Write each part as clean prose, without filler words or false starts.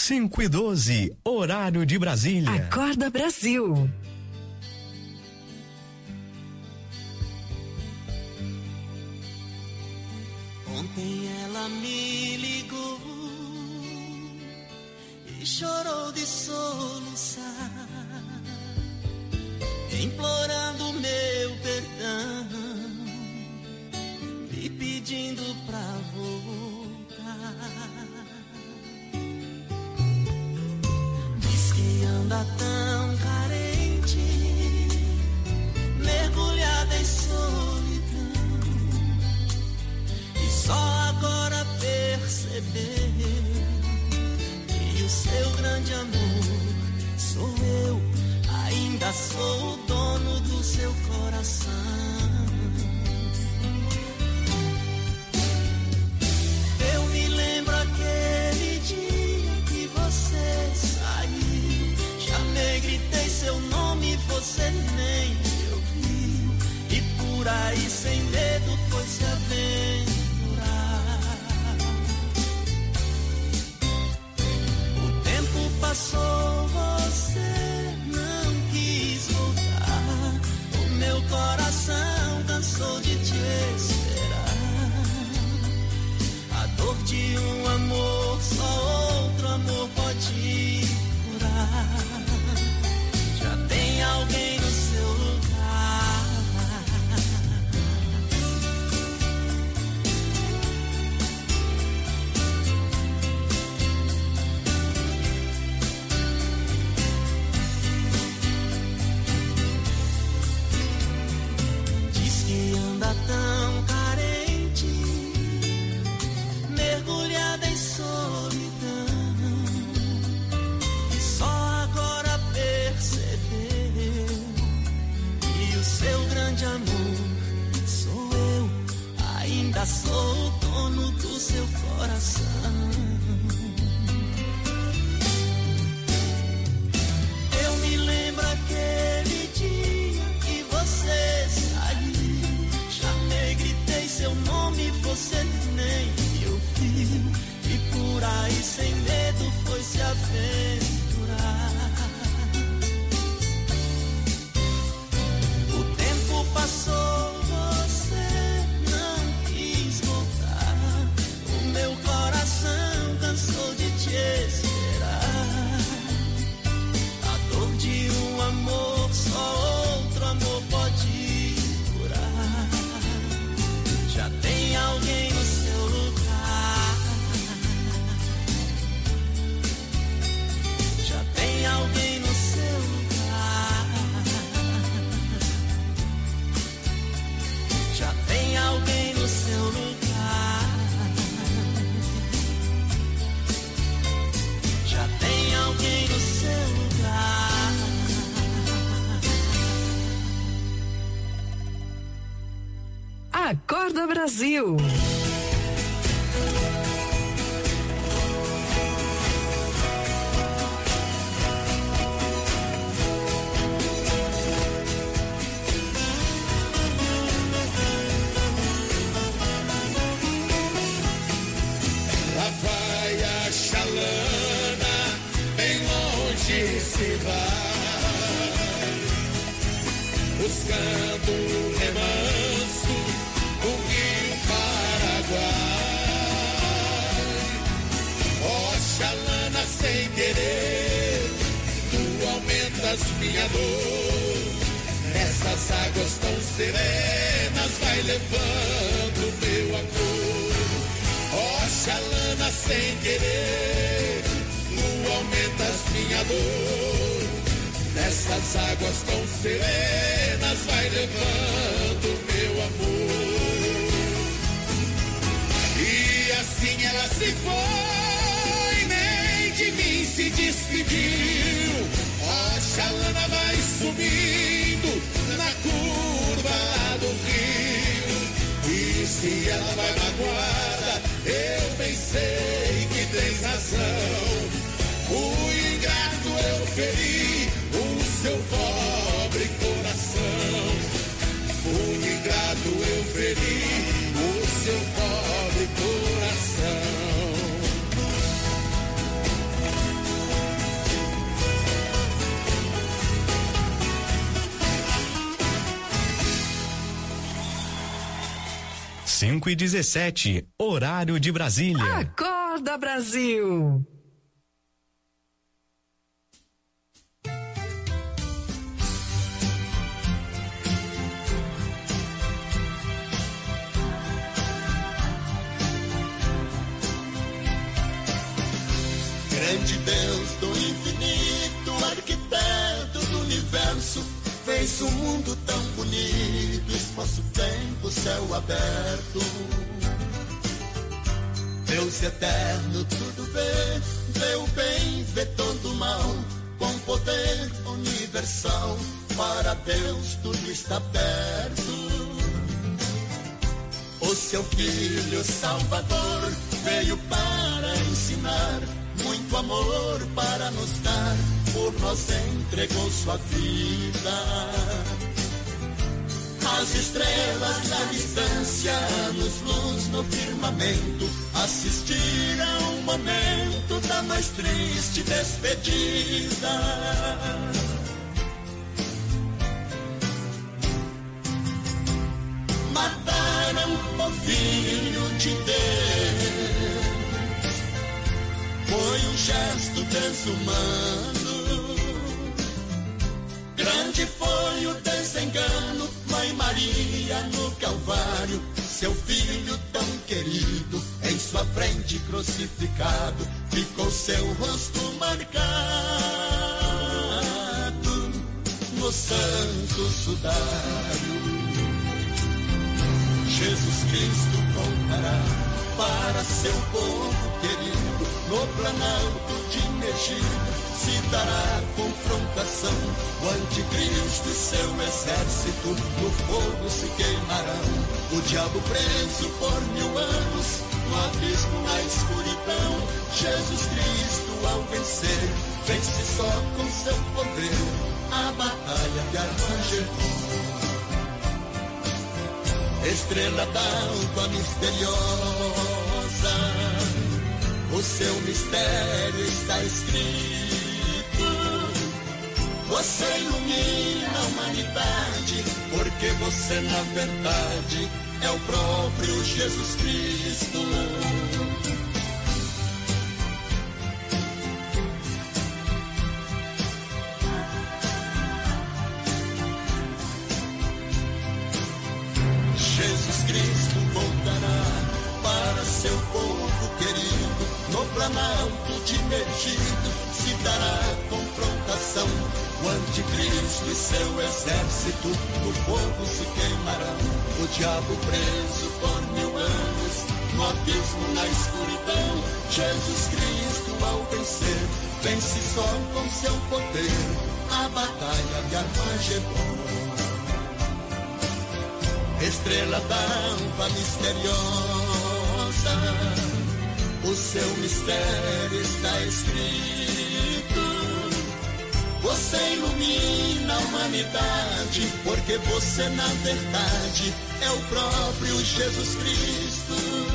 5:12, horário de Brasília. Acorda Brasil. Ontem ela me ligou e chorou de soluçar, implorando meu perdão, me pedindo pra voltar. Diz que anda tão carente, mergulhada em solidão, e só agora percebeu que o seu grande amor sou eu. Ainda sou o dono do seu coração. Eu me lembro aquele dia que você saiu, chamei, gritei seu nome, você nem me ouviu, e por aí sem medo foi se aventurar. O tempo passou, você não quis voltar, o meu coração cansou de te esperar. A dor de um amor, só outro amor pode curar. Já tem alguém no seu lugar. Diz que anda tão carente, mergulhada em solidão, e só agora percebeu que o seu grande amor sou eu. Ainda sou o dono do seu coração. Eu me lembro aquele dia que você saiu, chamei, gritei seu nome, você nem me ouviu, e por aí sem medo foi se aventurar. O tempo passou, você não quis voltar, o meu coração cansou de te esperar. A dor de um amor, só outro amor pode curar. Já tem alguém no seu lugar. Já tem alguém no seu lugar. Já tem alguém no seu lugar. Já tem alguém no seu lugar. Acorda Brasil. Lá vai a chalana, bem longe se vai, buscando um remanso, o rio Paraguai. Ó chalana, sem querer, tu aumentas minha dor, nessas águas tão serenas vai levando meu amor. Ó chalana, sem querer, tu aumentas minha dor, nessas águas tão serenas vai levando meu amor. E assim ela se foi, nem de mim se despediu. Ó chalana, vai sumindo na curva lá do rio, e se ela vai magoada, eu bem sei que tens razão. Fui ingrato, eu feri o seu pobre coração. Fui ingrato, eu feri o seu pobre coração. 5h17, horário de Brasília. Acorda, Brasil. Grande Deus do infinito, arquiteto do universo, fez um mundo tão bonito, espaço-tempo, céu aberto. Deus eterno tudo vê o bem, vê todo o mal, com poder universal, para Deus tudo está perto. O seu Filho Salvador veio para ensinar, muito amor para nos dar, por nós entregou sua vida. As estrelas da distância, anos-luz no firmamento, assistiram o momento da mais triste despedida. Mataram o Filho de Deus, foi um gesto desumano. Grande foi o desengano, Mãe Maria no Calvário, seu filho tão querido, em sua frente crucificado, ficou seu rosto marcado no santo sudário. Jesus Cristo voltará para seu povo querido, no planalto de Megiddo se dará confrontação. O anticristo e seu exército no fogo se queimarão. O diabo preso por 1000 anos, no abismo, na escuridão. Jesus Cristo ao vencer, vence só com seu poder a batalha de Armagedon. Estrela d'alva misteriosa, o seu mistério está escrito. Você ilumina a humanidade, porque você na verdade é o próprio Jesus Cristo. Jesus Cristo voltará para seu povo querido, no planalto de Megiddo se dará confrontação. O anticristo e seu exército no fogo se queimarão. O diabo preso por 1000 anos, no abismo, na escuridão. Jesus Cristo ao vencer, vence só com seu poder a batalha de Armagedon. Estrela d'alva misteriosa, o seu mistério está escrito. Você ilumina a humanidade, porque você na verdade é o próprio Jesus Cristo.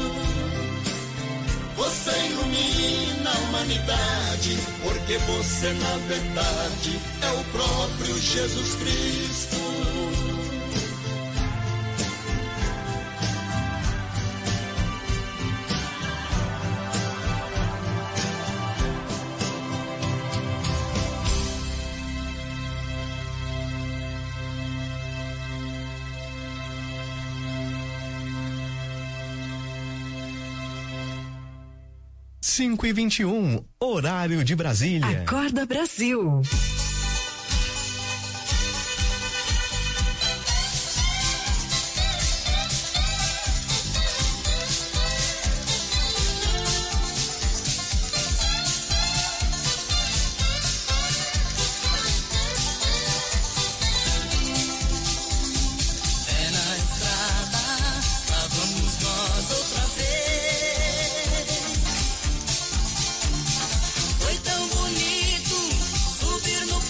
Você ilumina a humanidade, porque você na verdade é o próprio Jesus Cristo. Cinco e 21, horário de Brasília. Acorda, Brasil. Foi tão bonito subir no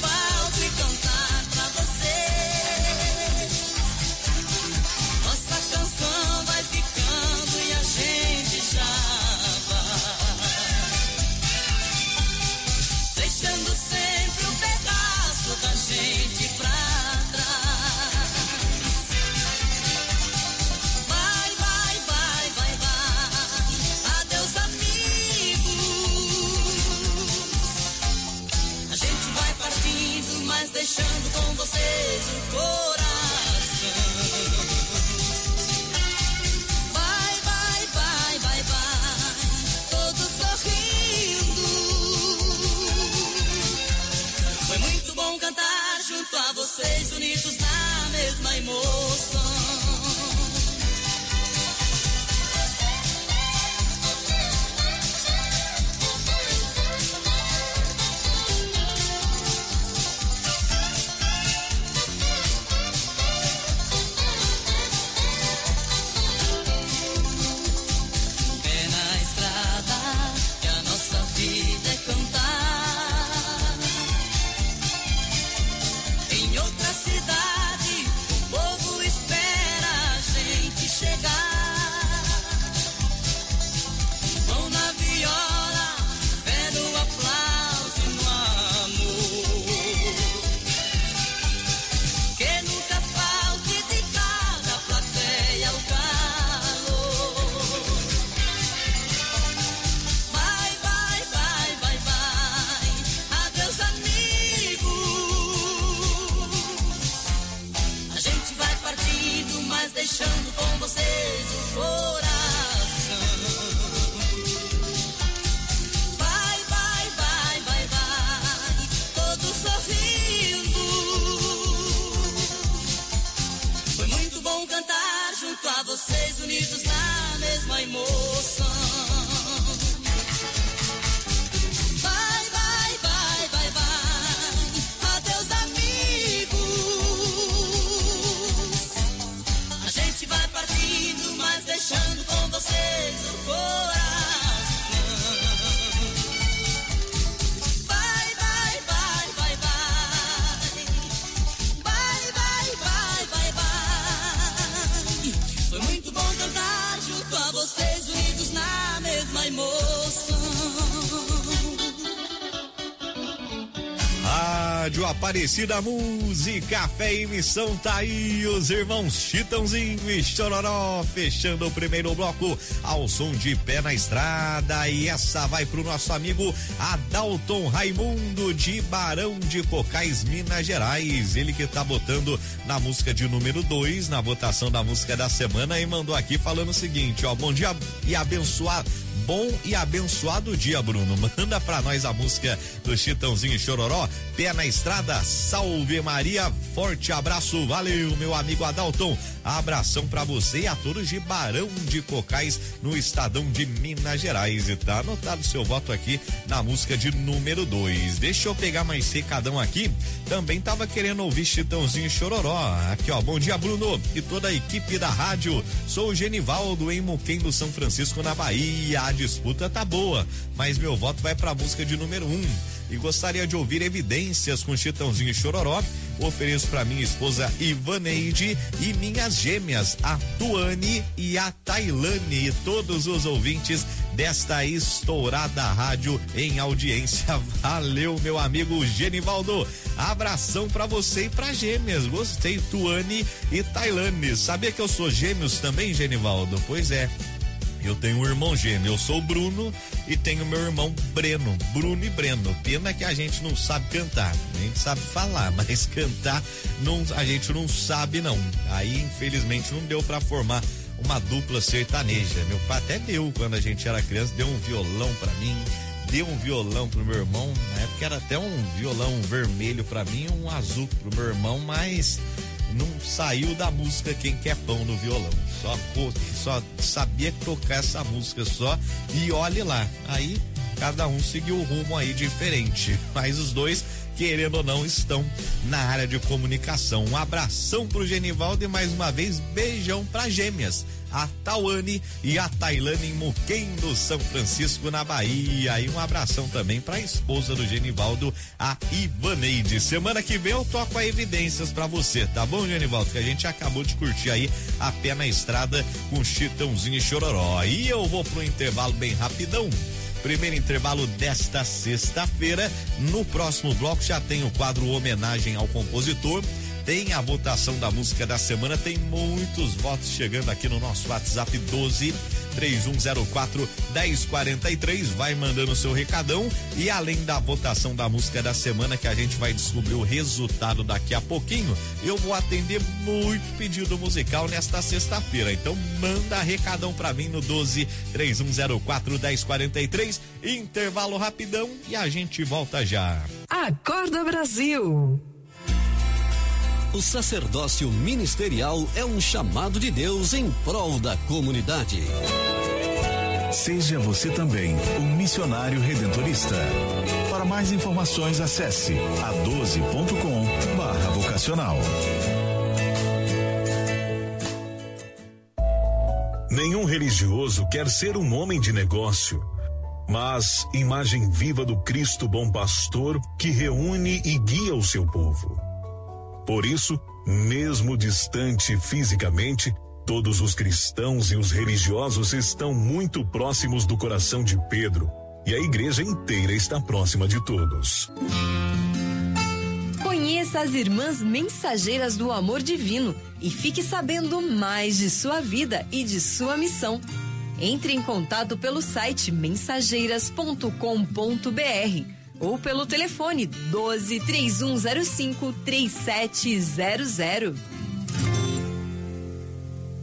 deixando com vocês o coração. Vai, vai, vai, vai, vai, todos sorrindo. Foi muito bom cantar junto a vocês, unidos na mesma emoção. Vai, vai, vai, vai, vai, adeus amigos. A gente vai partindo, mas deixando com vocês o coração. Vai, vai, vai, vai, vai, vai, vai, vai, vai, vai. Foi muito bom cantar junto a vocês, unidos na mesma emoção. Rádio Aparecida Música, fé e missão, tá aí os irmãos Chitãozinho e Chororó, fechando o primeiro bloco ao som de Pé na Estrada. E essa vai pro nosso amigo Adalton Raimundo de Barão de Cocais, Minas Gerais. Ele que tá botando na música de número 2, na votação da música da semana, e mandou aqui falando o seguinte, ó: bom dia e abençoado. Bom e abençoado dia, Bruno. Manda pra nós a música do Chitãozinho e Chororó, Pé na Estrada. Salve Maria, forte abraço, valeu meu amigo Adalton. Abração pra você e a todos de Barão de Cocais, no estadão de Minas Gerais. E tá anotado seu voto aqui na música de número 2. Deixa eu pegar mais secadão aqui. Também tava querendo ouvir Chitãozinho e Chororó. Aqui ó, bom dia Bruno e toda a equipe da rádio. Sou o Genivaldo em Muquem do São Francisco, na Bahia. A disputa tá boa, mas meu voto vai pra música de número 1. E gostaria de ouvir Evidências com Chitãozinho e Chororó. Ofereço pra minha esposa Ivaneide e minhas gêmeas, a Tuane e a Tailane, e todos os ouvintes desta estourada rádio em audiência. Valeu, meu amigo Genivaldo. Abração pra você e pra gêmeas. Gostei, Tuane e Tailane. Sabia que eu sou gêmeos também, Genivaldo? Pois é. Eu tenho um irmão gêmeo, eu sou o Bruno e tenho meu irmão Breno, Bruno e Breno. Pena que a gente não sabe cantar, a gente sabe falar, mas cantar não, a gente não sabe não. Aí infelizmente não deu pra formar uma dupla sertaneja. Meu pai até deu, quando a gente era criança, deu um violão pra mim, deu um violão pro meu irmão, na época era até um violão vermelho pra mim, um azul pro meu irmão, mas não saiu da música Quem Quer Pão no violão. Só sabia tocar essa música só, e olhe lá. Aí cada um seguiu o rumo aí diferente, mas os dois, querendo ou não, estão na área de comunicação. Um abração pro Genivaldo e mais uma vez beijão pra gêmeas, a Tawane e a Tailane em Muquem do São Francisco, na Bahia. E um abração também pra esposa do Genivaldo, a Ivaneide. Semana que vem eu toco a Evidências pra você, tá bom, Genivaldo? Que a gente acabou de curtir aí a Pé na Estrada com Chitãozinho e Chororó. E eu vou pro intervalo bem rapidão. Primeiro intervalo desta sexta-feira. No próximo bloco já tem o quadro Homenagem ao Compositor. Tem a votação da música da semana, tem muitos votos chegando aqui no nosso WhatsApp 12-3104-1043. Vai mandando o seu recadão, e além da votação da música da semana, que a gente vai descobrir o resultado daqui a pouquinho, eu vou atender muito pedido musical nesta sexta-feira. Então manda recadão pra mim no 12-3104-1043. Intervalo rapidão e a gente volta já. Acorda Brasil. O sacerdócio ministerial é um chamado de Deus em prol da comunidade. Seja você também um missionário redentorista. Para mais informações, acesse a12.com/vocacional. Nenhum religioso quer ser um homem de negócio, mas imagem viva do Cristo bom pastor que reúne e guia o seu povo. Por isso, mesmo distante fisicamente, todos os cristãos e os religiosos estão muito próximos do coração de Pedro, e a igreja inteira está próxima de todos. Conheça as Irmãs Mensageiras do Amor Divino e fique sabendo mais de sua vida e de sua missão. Entre em contato pelo site mensageiras.com.br ou pelo telefone 12-3105-3700.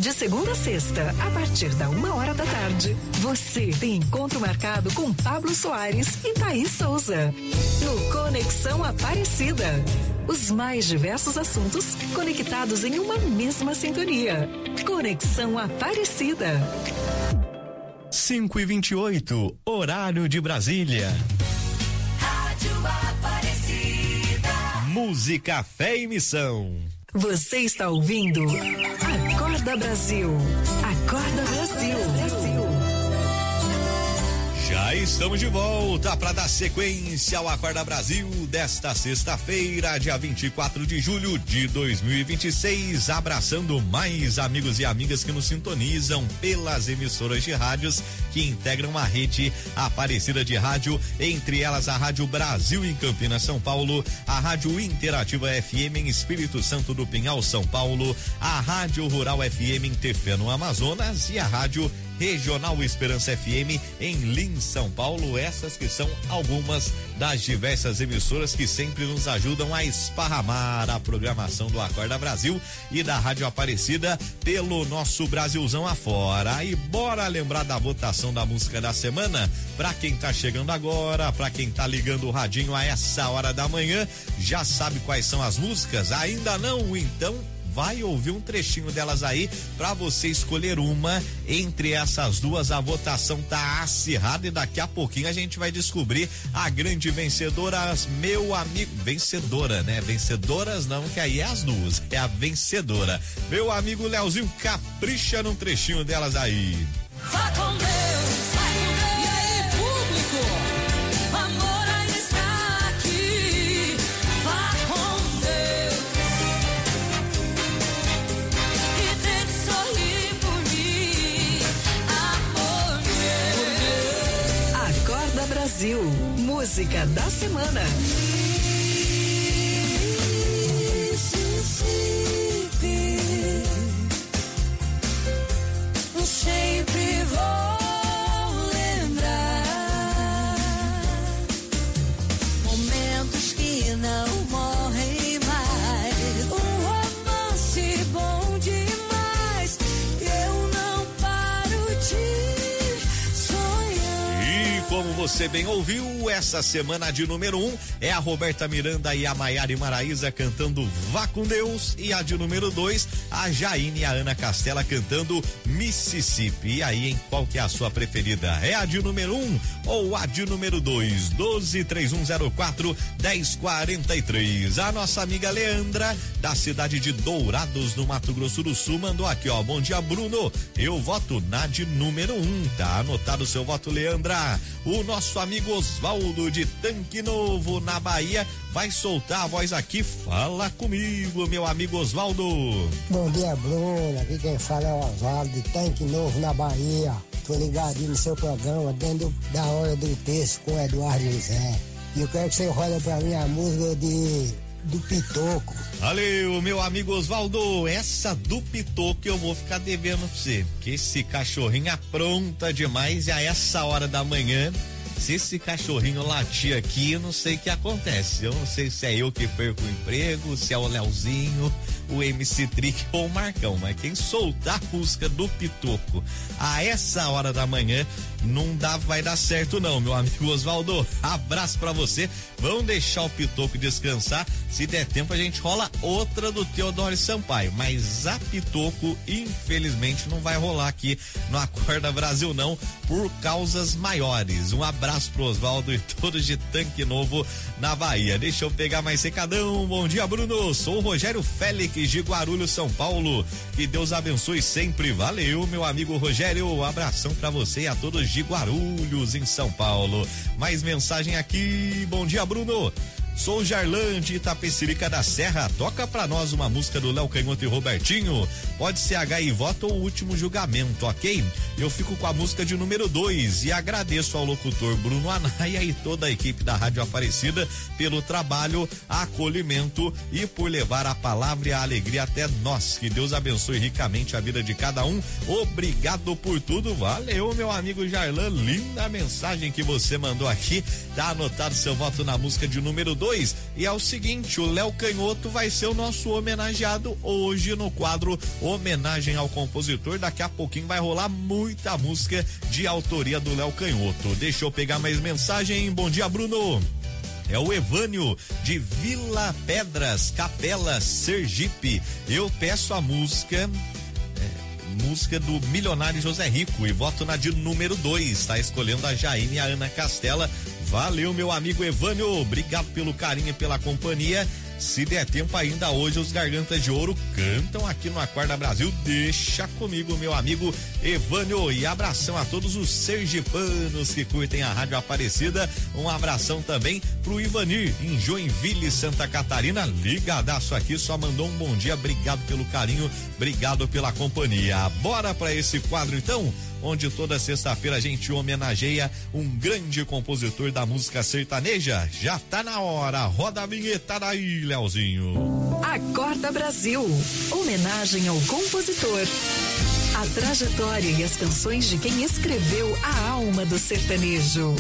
De segunda a sexta, a partir da 1h da tarde, você tem encontro marcado com Pablo Soares e Thaís Souza. No Conexão Aparecida. Os mais diversos assuntos conectados em uma mesma sintonia. Conexão Aparecida. 5h28, horário de Brasília. Rádio Aparecida. Música, fé e missão. Você está ouvindo Acorda Brasil. Acorda Brasil. Já estamos de volta para dar sequência ao Acorda Brasil desta sexta-feira, dia 24 de julho de 2026, abraçando mais amigos e amigas que nos sintonizam pelas emissoras de rádios que integram a rede Aparecida de Rádio, entre elas a Rádio Brasil em Campinas, São Paulo, a Rádio Interativa FM em Espírito Santo do Pinhal, São Paulo, a Rádio Rural FM em Tefé, no Amazonas, e a Rádio Regional Esperança FM em Lins, São Paulo. Essas que são algumas das diversas emissoras que sempre nos ajudam a esparramar a programação do Acorda Brasil e da Rádio Aparecida pelo nosso Brasilzão afora. E bora lembrar da votação da música da semana? Pra quem tá chegando agora, pra quem tá ligando o radinho a essa hora da manhã, já sabe quais são as músicas? Ainda não? Então vai ouvir um trechinho delas aí pra você escolher uma entre essas duas. A votação tá acirrada e daqui a pouquinho a gente vai descobrir a grande vencedora, meu amigo. Vencedora, né? Vencedoras não, que aí é as duas. É a vencedora. Meu amigo Leozinho, capricha num trechinho delas aí. Vá com Deus, vai com Deus. E aí, público? O amor ainda está aqui. Vá com Deus. E tente sorrir por mim, amor meu. Acorda Brasil. Música da semana. Sempre vou lembrar momentos que não morrem mais. Um romance bom demais. Eu não paro de sonhar. E como você bem ouviu, essa semana de número 1 é a Roberta Miranda e a Maiara e Maraísa cantando Vá com Deus, e a de número 2, a Jaine e a Ana Castela cantando Mississippi. E aí, hein, qual que é a sua preferida? É a de número 1 ou a de número 2? 12-3104-1043. A nossa amiga Leandra, da cidade de Dourados, no Mato Grosso do Sul, mandou aqui, ó: bom dia, Bruno, eu voto na de número 1, tá anotado o seu voto, Leandra. O nosso amigo Osvaldo, de Tanque Novo, na Bahia, vai soltar a voz aqui. Fala comigo, meu amigo Osvaldo. Bom dia, Bruno. Aqui quem fala é o Osvaldo, de Tanque Novo, na Bahia. Tô ligadinho no seu programa, dentro da hora do texto com o Eduardo José. E eu quero que você roda pra mim a música do Pitoco. Valeu, meu amigo Osvaldo. Essa do Pitoco eu vou ficar devendo pra você, porque esse cachorrinho apronta demais, e a essa hora da manhã, se esse cachorrinho latir aqui, eu não sei o que acontece. Eu não sei se é eu que perco o emprego, se é o Leozinho, o MC Trick ou o Marcão, mas quem soltar a música do Pitoco a essa hora da manhã não vai dar certo não, meu amigo Osvaldo. Abraço pra você. Vamos deixar o Pitoco descansar. Se der tempo a gente rola outra do Teodoro Sampaio, mas a Pitoco infelizmente não vai rolar aqui no Acorda Brasil não, por causas maiores. Um abraço pro Osvaldo e todos de Tanque Novo, na Bahia. Deixa eu pegar mais recadão. Bom dia, Bruno. Sou o Rogério Félix, de Guarulhos, São Paulo. Que Deus abençoe sempre. Valeu, meu amigo Rogério. Um abração pra você e a todos de Guarulhos, em São Paulo. Mais mensagem aqui. Bom dia, Bruno. Sou o Jarlan, de Itapecerica da Serra. Toca pra nós uma música do Léo Canhoto e Robertinho. Pode ser H e Voto ou O Último Julgamento, ok? Eu fico com a música de número 2 e agradeço ao locutor Bruno Anaia e toda a equipe da Rádio Aparecida pelo trabalho, acolhimento e por levar a palavra e a alegria até nós. Que Deus abençoe ricamente a vida de cada um. Obrigado por tudo. Valeu, meu amigo Jarlan. Linda mensagem que você mandou aqui. Tá anotado seu voto na música de número 2. 2. E é o seguinte, o Léo Canhoto vai ser o nosso homenageado hoje no quadro Homenagem ao Compositor. Daqui a pouquinho vai rolar muita música de autoria do Léo Canhoto. Deixa eu pegar mais mensagem. Bom dia, Bruno. É o Evânio de Vila Pedras, Capela, Sergipe. Eu peço a música do Milionário José Rico e voto na de número 2. Tá escolhendo a Jaine e a Ana Castela. Valeu, meu amigo Evânio. Obrigado pelo carinho e pela companhia. Se der tempo ainda hoje, os Gargantas de Ouro cantam aqui no Acorda Brasil. Deixa comigo, meu amigo Evânio. E abração a todos os sergipanos que curtem a Rádio Aparecida. Um abração também pro Ivanir, em Joinville, Santa Catarina. Ligadaço aqui, só mandou um bom dia. Obrigado pelo carinho, obrigado pela companhia. Bora pra esse quadro então, onde toda sexta-feira a gente homenageia um grande compositor da música sertaneja. Já tá na hora, roda a vinheta daí, Leozinho. Acorda Brasil, homenagem ao compositor. A trajetória e as canções de quem escreveu a alma do sertanejo.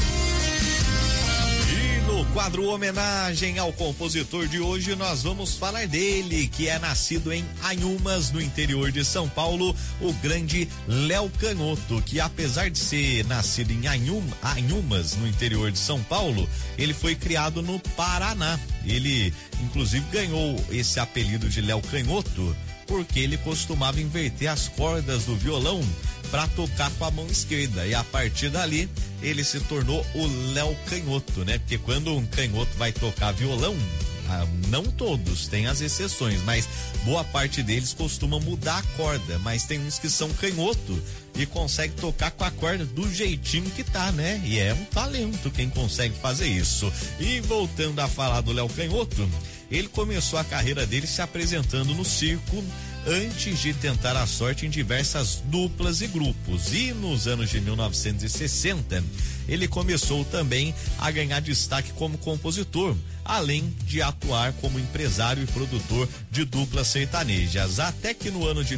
No quadro Homenagem ao Compositor de hoje, nós vamos falar dele, que é nascido em Anhumas, no interior de São Paulo, o grande Léo Canhoto, que apesar de ser nascido em Anhumas, no interior de São Paulo, ele foi criado no Paraná. Ele, inclusive, ganhou esse apelido de Léo Canhoto porque ele costumava inverter as cordas do violão para tocar com a mão esquerda, e a partir dali ele se tornou o Léo Canhoto, né? Porque quando um canhoto vai tocar violão, não todos, tem as exceções, mas boa parte deles costuma mudar a corda, mas tem uns que são canhoto e consegue tocar com a corda do jeitinho que tá, né? E é um talento quem consegue fazer isso. E voltando a falar do Léo Canhoto, ele começou a carreira dele se apresentando no circo antes de tentar a sorte em diversas duplas e grupos. E nos anos de 1960, ele começou também a ganhar destaque como compositor, além de atuar como empresário e produtor de duplas sertanejas. Até que no ano de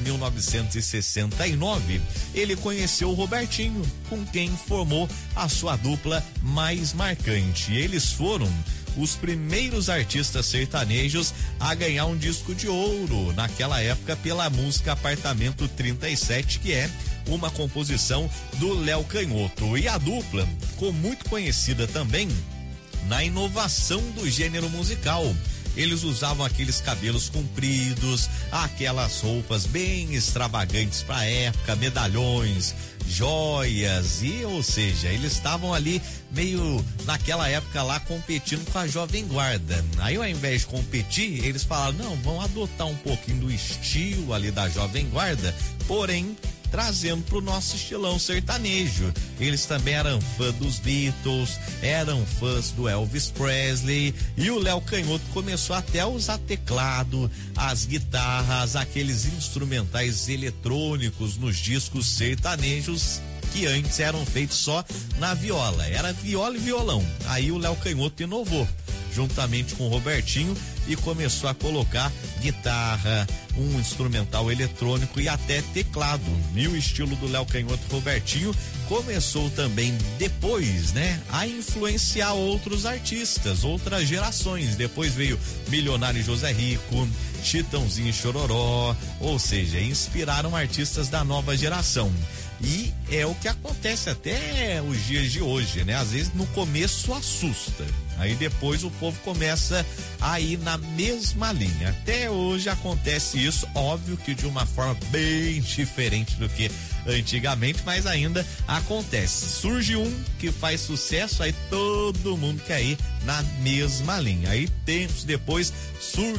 1969, ele conheceu o Robertinho, com quem formou a sua dupla mais marcante. Eles foram os primeiros artistas sertanejos a ganhar um disco de ouro naquela época pela música Apartamento 37, que é uma composição do Léo Canhoto. E a dupla ficou muito conhecida também na inovação do gênero musical. Eles usavam aqueles cabelos compridos, aquelas roupas bem extravagantes para a época, medalhões, joias, e ou seja, eles estavam ali meio naquela época lá competindo com a Jovem Guarda. Aí ao invés de competir, eles falaram, não, vamos adotar um pouquinho do estilo ali da Jovem Guarda, porém trazendo pro nosso estilão sertanejo. Eles também eram fãs dos Beatles, eram fãs do Elvis Presley, e o Léo Canhoto começou até a usar teclado, as guitarras, aqueles instrumentais eletrônicos nos discos sertanejos que antes eram feitos só na viola. Era viola e violão. Aí o Léo Canhoto inovou, juntamente com o Robertinho, e começou a colocar guitarra, um instrumental eletrônico e até teclado. E o estilo do Léo Canhoto e Robertinho começou também depois, né, a influenciar outros artistas, outras gerações. Depois veio Milionário José Rico, Chitãozinho e Chororó, ou seja, inspiraram artistas da nova geração. E é o que acontece até os dias de hoje, né? Às vezes no começo assusta, aí depois o povo começa a ir na mesma linha. Até hoje acontece isso, óbvio que de uma forma bem diferente do que antigamente, mas ainda acontece. Surge um que faz sucesso, aí todo mundo quer ir na mesma linha. Aí tempos depois surge